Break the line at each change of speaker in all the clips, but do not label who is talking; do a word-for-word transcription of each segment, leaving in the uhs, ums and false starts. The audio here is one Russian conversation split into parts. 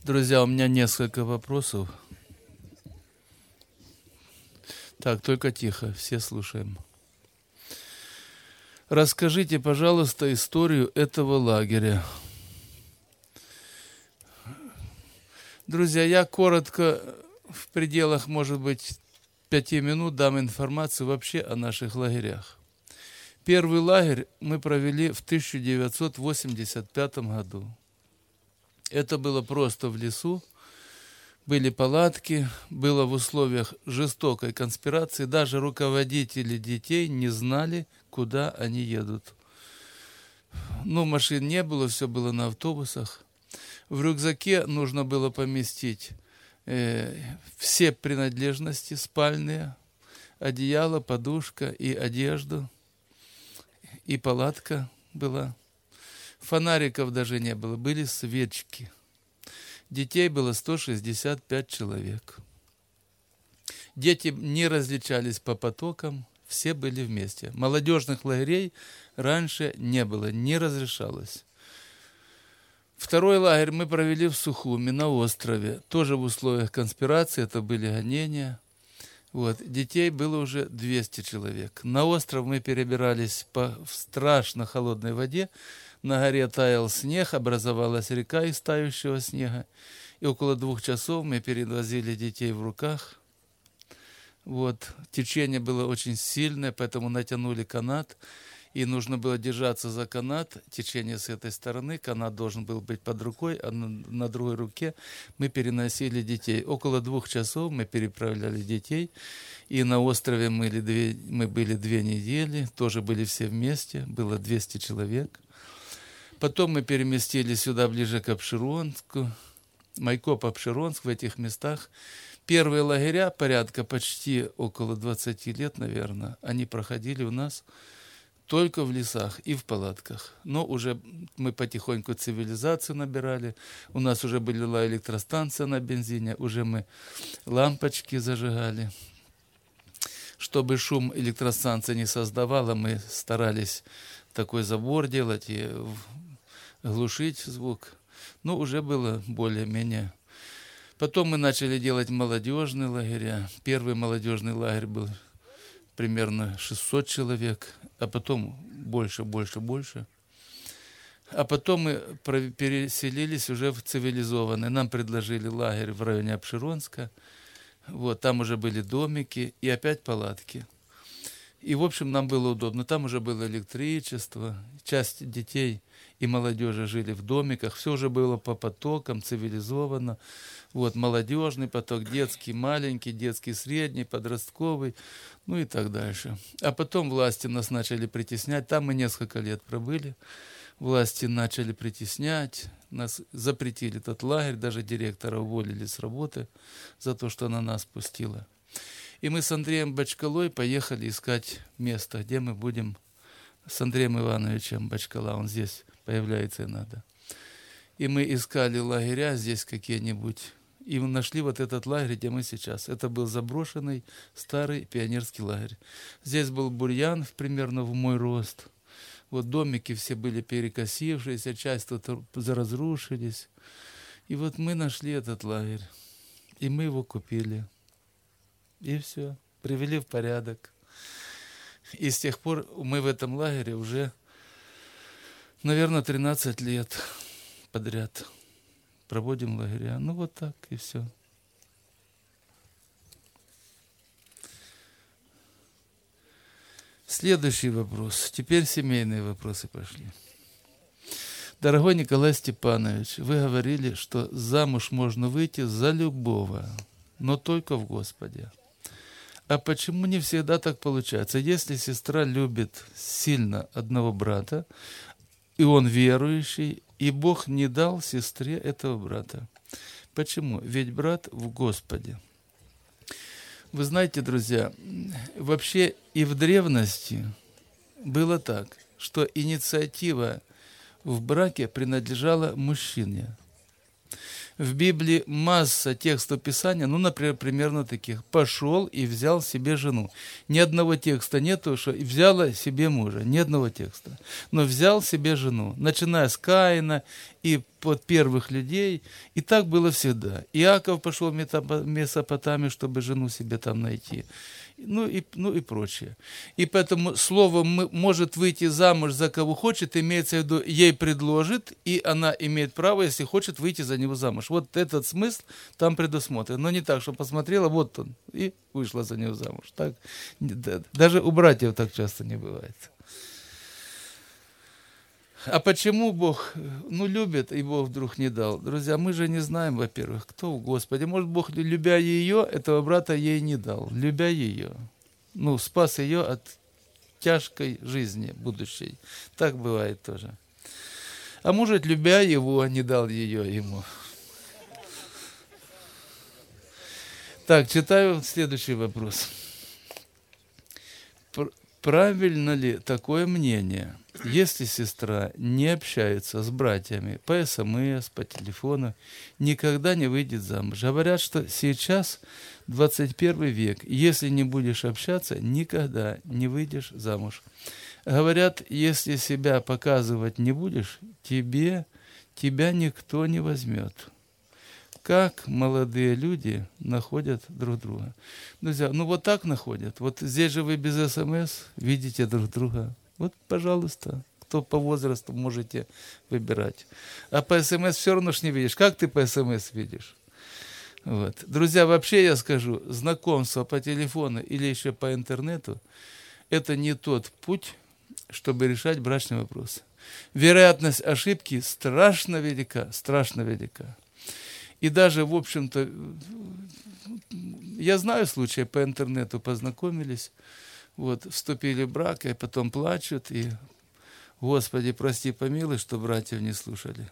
Друзья, у меня несколько вопросов. Так, только тихо, все слушаем. Расскажите, пожалуйста, историю этого лагеря. Друзья, я коротко, в пределах, может быть, пяти минут дам информацию вообще о наших лагерях. Первый лагерь мы провели в тысяча девятьсот восемьдесят пятом году. Это было просто в лесу, были палатки, было в условиях жестокой конспирации. Даже руководители детей не знали, куда они едут. Ну, машин не было, все было на автобусах. В рюкзаке нужно было поместить э, все принадлежности спальные, одеяло, подушка и одежду, и палатка была. Фонариков даже не было, были свечки. Детей было сто шестьдесят пять человек. Дети не различались по потокам, все были вместе. Молодежных лагерей раньше не было, не разрешалось. Второй лагерь мы провели в Сухуми, на острове. Тоже в условиях конспирации, это были гонения. Вот. Детей было уже двести человек. На остров мы перебирались по в страшно холодной воде. На горе таял снег, образовалась река из тающего снега. И около двух часов мы перевозили детей в руках. Вот. Течение было очень сильное, поэтому натянули канат. И нужно было держаться за канат. Течение с этой стороны. Канат должен был быть под рукой, а на, на другой руке мы переносили детей. Около двух часов мы переправляли детей. И на острове мы, две, мы были две недели. Тоже были все вместе. Было двести человек. Потом мы переместились сюда, ближе к Апшеронску, Майкоп, Апшеронск, в этих местах. Первые лагеря, порядка почти около двадцати лет, наверное, они проходили у нас только в лесах и в палатках. Но уже мы потихоньку цивилизацию набирали. У нас уже была электростанция на бензине, уже мы лампочки зажигали. Чтобы шум электростанции не создавала, мы старались такой забор делать и глушить звук. Ну, уже было более-менее. Потом мы начали делать молодежные лагеря. Первый молодежный лагерь был примерно шестьсот человек, а потом больше, больше, больше. А потом мы переселились уже в цивилизованный. Нам предложили лагерь в районе Апшеронска. Вот, там уже были домики и опять палатки. И, в общем, нам было удобно. Там уже было электричество, часть детей и молодежи жили в домиках. Все уже было по потокам, цивилизованно. Вот, молодежный поток, детский маленький, детский средний, подростковый, ну и так дальше. А потом власти нас начали притеснять. Там мы несколько лет пробыли. Власти начали притеснять. Нас запретили этот лагерь. Даже директора уволили с работы за то, что она нас пустила. И мы с Андреем Бочкалой поехали искать место, где мы будем с Андреем Ивановичем Бочкала. Он здесь появляется иногда. И мы искали лагеря здесь какие-нибудь. И мы нашли вот этот лагерь, где мы сейчас. Это был заброшенный старый пионерский лагерь. Здесь был бурьян примерно в мой рост. Вот домики все были перекосившиеся, часть тут разрушились. И вот мы нашли этот лагерь. И мы его купили. И все, привели в порядок. И с тех пор мы в этом лагере уже, наверное, тринадцать лет подряд проводим лагеря. Ну вот так и все. Следующий вопрос. Теперь семейные вопросы пошли. Дорогой Николай Степанович, вы говорили, что замуж можно выйти за любого, но только в Господе. А почему не всегда так получается? Если сестра любит сильно одного брата, и он верующий, и Бог не дал сестре этого брата. Почему? Ведь брат в Господе. Вы знаете, друзья, вообще и в древности было так, что инициатива в браке принадлежала мужчине. В Библии масса текстов Писания, ну, например, примерно таких. «Пошел и взял себе жену». Ни одного текста нету, что «взяла себе мужа». Ни одного текста. Но «взял себе жену», начиная с Каина и под первых людей. И так было всегда. Иаков пошел в Месопотамию, чтобы жену себе там найти. Ну и, ну и прочее. И поэтому слово «может выйти замуж за кого хочет» имеется в виду, ей предложит, и она имеет право, если хочет, выйти за него замуж. Вот этот смысл там предусмотрен. Но не так, что посмотрела, вот он, и вышла за него замуж. Так, даже у братьев так часто не бывает. А почему Бог, ну, любит, и Бог вдруг не дал? Друзья, мы же не знаем, во-первых, кто в Господе. Может, Бог, любя ее, этого брата ей не дал. Любя ее. Ну, спас ее от тяжкой жизни будущей. Так бывает тоже. А может, любя его, не дал ее ему. Так, читаю следующий вопрос. Правильно ли такое мнение, если сестра не общается с братьями по СМС, по телефону, никогда не выйдет замуж? Говорят, что сейчас двадцать первый век, если не будешь общаться, никогда не выйдешь замуж. Говорят, если себя показывать не будешь, тебе, тебя никто не возьмет. Как молодые люди находят друг друга? Друзья, ну вот так находят. Вот здесь же вы без СМС видите друг друга. Вот, пожалуйста, кто по возрасту можете выбирать. А по СМС все равно ж не видишь. Как ты по СМС видишь? Вот. Друзья, вообще я скажу, знакомство по телефону или еще по интернету – это не тот путь, чтобы решать брачный вопрос. Вероятность ошибки страшно велика, страшно велика. И даже, в общем-то, я знаю случаи, по интернету познакомились, вот, вступили в брак, и потом плачут, и, Господи, прости, помилуй, что братьев не слушали.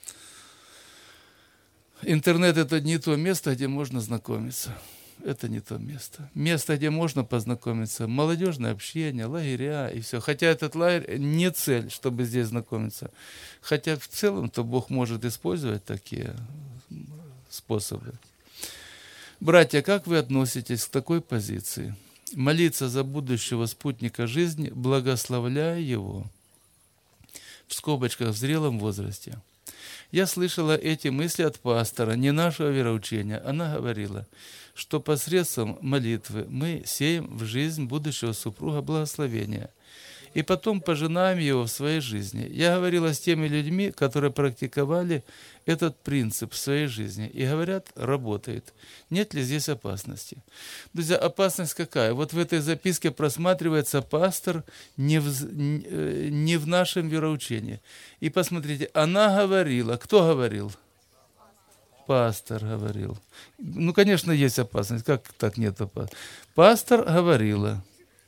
Интернет – это не то место, где можно знакомиться. Это не то место. Место, где можно познакомиться, молодежное общение, лагеря и все. Хотя этот лагерь не цель, чтобы здесь знакомиться. Хотя в целом-то Бог может использовать такие способы. Братья, как вы относитесь к такой позиции? Молиться за будущего спутника жизни, благословляя его, в скобочках, в зрелом возрасте. Я слышала эти мысли от пастора, не нашего вероучения. Она говорила, что посредством молитвы мы сеем в жизнь будущего супруга благословения и потом пожинаем его в своей жизни. Я говорила с теми людьми, которые практиковали этот принцип в своей жизни, и говорят, работает. Нет ли здесь опасности? Друзья, опасность какая? Вот в этой записке просматривается пастор не в, не в нашем вероучении. И посмотрите, она говорила. Кто говорил? Пастор говорил. Ну, конечно, есть опасность. Как так нет опасности? Пастор говорила.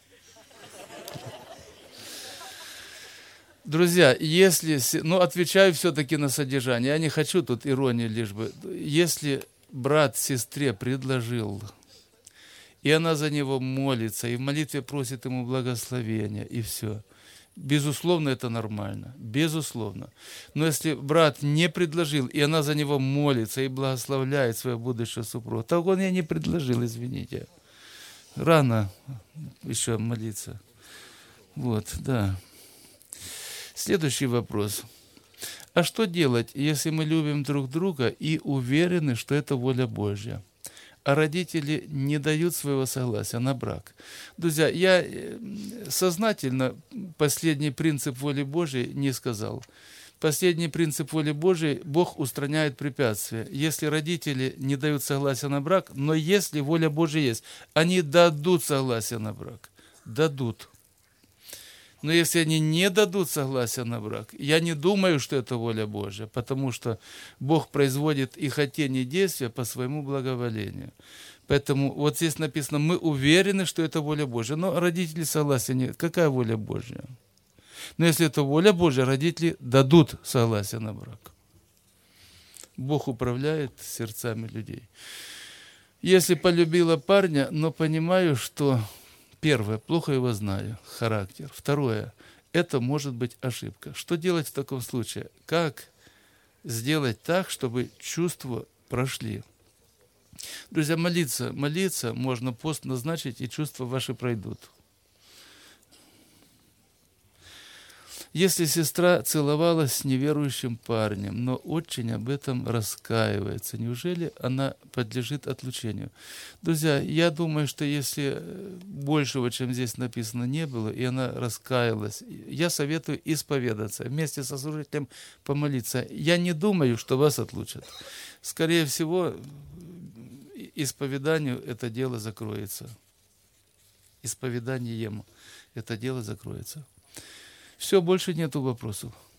Друзья, если, ну, отвечаю все-таки на содержание, я не хочу тут иронии лишь бы. Если брат сестре предложил, и она за него молится, и в молитве просит ему благословения, и все, безусловно, это нормально, безусловно. Но если брат не предложил, и она за него молится, и благословляет своего будущего супруга, то он ей не предложил, извините. Рано еще молиться. Вот, да. Следующий вопрос. А что делать, если мы любим друг друга и уверены, что это воля Божья, а родители не дают своего согласия на брак? Друзья, я сознательно последний принцип воли Божьей не сказал. Последний принцип воли Божьей – Бог устраняет препятствия. Если родители не дают согласия на брак, но если воля Божья есть, они дадут согласие на брак. Дадут. Но если они не дадут согласия на брак, я не думаю, что это воля Божья, потому что Бог производит и хотение, и действия по своему благоволению. Поэтому вот здесь написано, мы уверены, что это воля Божья. Но родители согласия нет. Какая воля Божья? Но если это воля Божья, родители дадут согласие на брак. Бог управляет сердцами людей. Если полюбила парня, но понимаю, что... Первое, плохо его знаю, характер. Второе, это может быть ошибка. Что делать в таком случае? Как сделать так, чтобы чувства прошли. Друзья, молиться, молиться можно, пост назначить, и чувства ваши пройдут. Если сестра целовалась с неверующим парнем, но очень об этом раскаивается, неужели она подлежит отлучению? Друзья, я думаю, что если большего, чем здесь написано, не было, и она раскаялась, я советую исповедаться, вместе со служителем помолиться. Я не думаю, что вас отлучат. Скорее всего, исповеданию это дело закроется. Исповеданием это дело закроется. Все, больше нету вопросов.